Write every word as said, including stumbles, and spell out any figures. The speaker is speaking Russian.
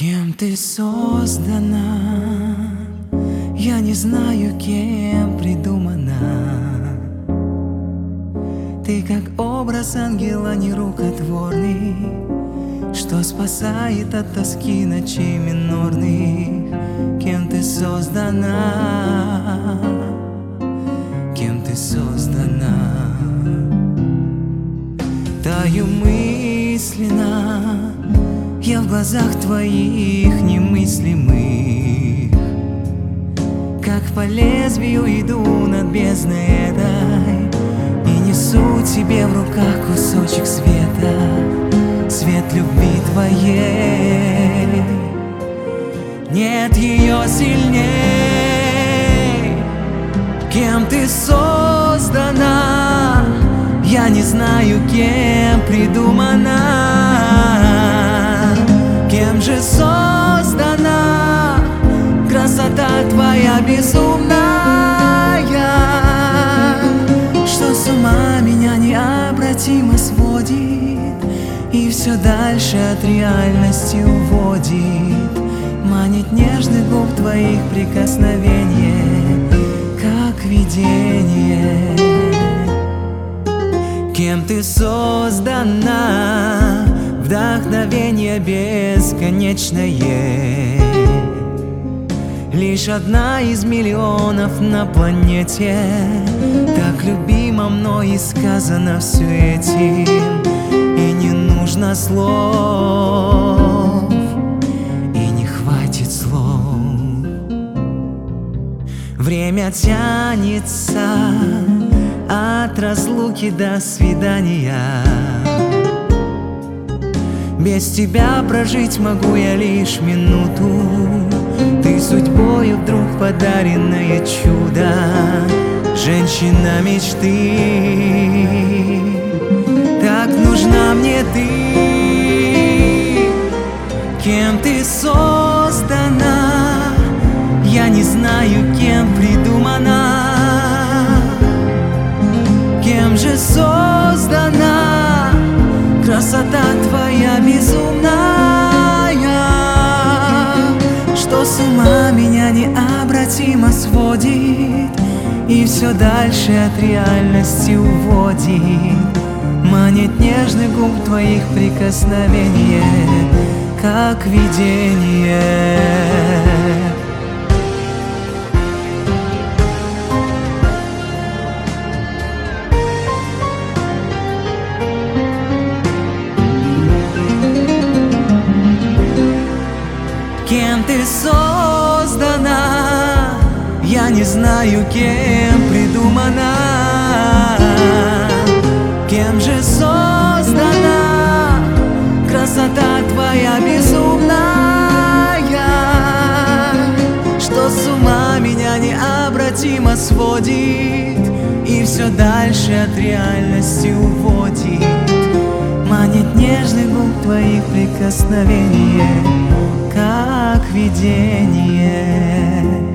Кем ты создана, я не знаю, кем придумана. Ты как образ ангела нерукотворный, что спасает от тоски ночей минорных. Кем ты создана, кем ты создана. Таю мысленно я в глазах твоих немыслимых, как по лезвию иду над бездной этой и несу тебе в руках кусочек света, свет любви твоей. Нет ее сильней. Кем ты создана, я не знаю, кем придумана. Кем же создана красота твоя безумная, что с ума меня необратимо сводит и все дальше от реальности уводит. Манит нежных губ твоих прикосновение, как видение. Кем ты создана, вдохновение бесконечное, лишь одна из миллионов на планете, так любима мной и сказано все этим, и не нужно слов, и не хватит слов. Время тянется от разлуки до свидания. Без тебя прожить могу я лишь минуту. Ты судьбою вдруг подаренное чудо, женщина мечты. Так нужна мне ты. Кем ты создана, я не знаю, кем придумана. Кем же создана красота твоя безумная, что с ума меня необратимо сводит и все дальше от реальности уводит. Манит нежных губ твоих прикосновение, как видение. Кем ты создана, я не знаю, кем придумана. Кем же создана красота твоя безумная, что с ума меня необратимо сводит и все дальше от реальности уводит. Манит нежных губ твоих прикосновение, как видение.